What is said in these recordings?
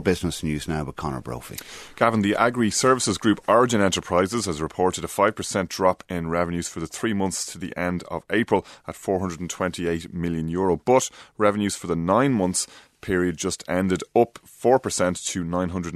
Business News now with Conor Brophy. Gavin, the agri-services group Origin Enterprises has reported a 5% drop in revenues for the 3 months to the end of April at €428 million. But revenues for the 9 months period just ended up 4% to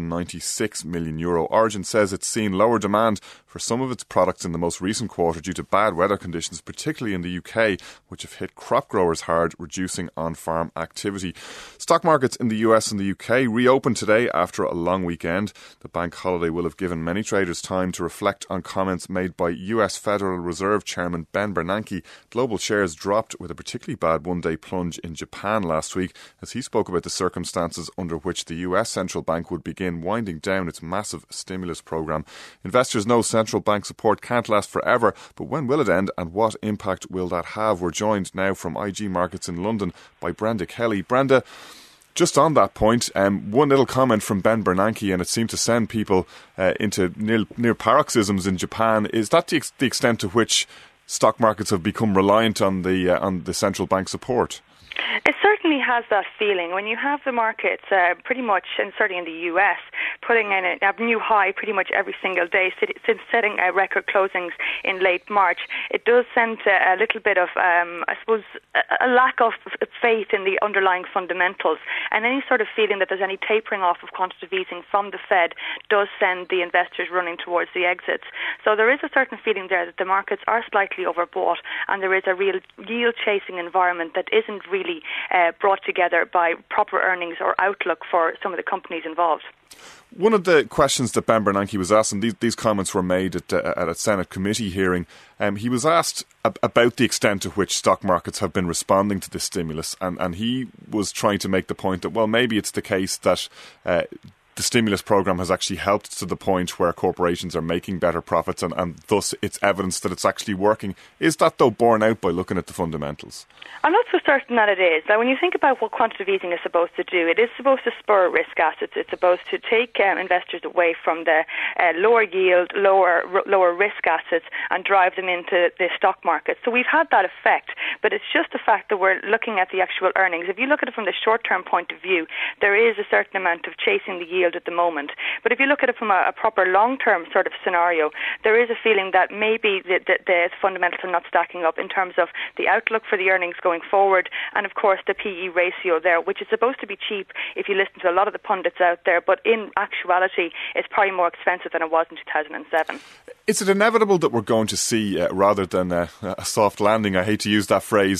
€996 million. Origin says it's seen lower demand for some of its products in the most recent quarter due to bad weather conditions, particularly in the UK, which have hit crop growers hard, reducing on-farm activity. Stock markets in the US and the UK reopened today after a long weekend. The bank holiday will have given many traders time to reflect on comments made by US Federal Reserve Chairman Ben Bernanke. Global shares dropped with a particularly bad one-day plunge in Japan last week as he spoke about the circumstances under which the US central bank would begin winding down its massive stimulus programme. Investors know central bank support can't last forever, but when will it end and what impact will that have? We're joined now from IG Markets in London by Brenda Kelly. Brenda, just on that point, one little comment from Ben Bernanke, and it seemed to send people into near paroxysms in Japan. Is that the extent to which stock markets have become reliant on the central bank support? It certainly has that feeling. When you have the markets pretty much, and certainly in the US, putting in a new high pretty much every single day since setting record closings in late March, it does send a little bit of, I suppose, a lack of faith in the underlying fundamentals. And any sort of feeling that there's any tapering off of quantitative easing from the Fed does send the investors running towards the exits. So there is a certain feeling there that the markets are slightly overbought and there is a real yield-chasing environment that isn't really brought together by proper earnings or outlook for some of the companies involved. One of the questions that Ben Bernanke was asked, and these comments were made at a Senate committee hearing, he was asked about the extent to which stock markets have been responding to this stimulus, and he was trying to make the point that, well, maybe it's the case that the stimulus programme has actually helped to the point where corporations are making better profits and thus it's evidence that it's actually working. Is that, though, borne out by looking at the fundamentals? I'm not so certain that it is. Now, when you think about what quantitative easing is supposed to do, it is supposed to spur risk assets. It's supposed to take investors away from the lower yield, lower risk assets and drive them into the stock market. So we've had that effect, but it's just the fact that we're looking at the actual earnings. If you look at it from the short-term point of view, there is a certain amount of chasing the yield at the moment. But if you look at it from a proper long-term sort of scenario, there is a feeling that maybe the fundamentals are not stacking up in terms of the outlook for the earnings going forward and, of course, the PE ratio there, which is supposed to be cheap if you listen to a lot of the pundits out there, but in actuality, it's probably more expensive than it was in 2007. Is it inevitable that we're going to see, rather than a soft landing, I hate to use that phrase,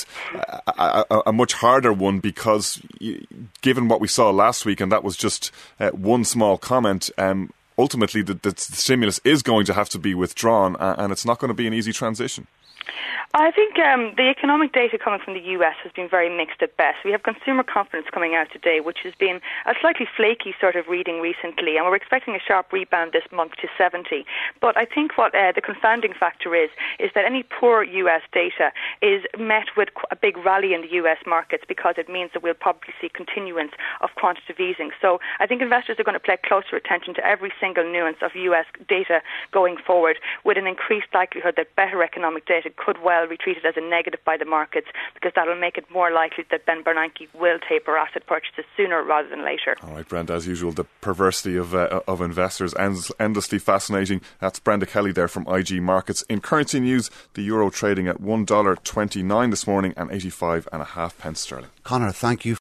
a much harder one, because given what we saw last week, and that was just one small comment, ultimately the stimulus is going to have to be withdrawn and it's not going to be an easy transition? I think the economic data coming from the US has been very mixed at best. We have consumer confidence coming out today, which has been a slightly flaky sort of reading recently, and we're expecting a sharp rebound this month to 70. But I think what the confounding factor is that any poor US data is met with a big rally in the US markets, because it means that we'll probably see continuance of quantitative easing. So I think investors are going to pay closer attention to every single nuance of US data going forward, with an increased likelihood that better economic data could well be treated as a negative by the markets, because that will make it more likely that Ben Bernanke will taper asset purchases sooner rather than later. All right, Brenda, as usual, the perversity of investors endlessly fascinating. That's Brenda Kelly there from IG Markets. In currency news, the euro trading at $1.29 this morning and 85.5 pence sterling. Conor, thank you.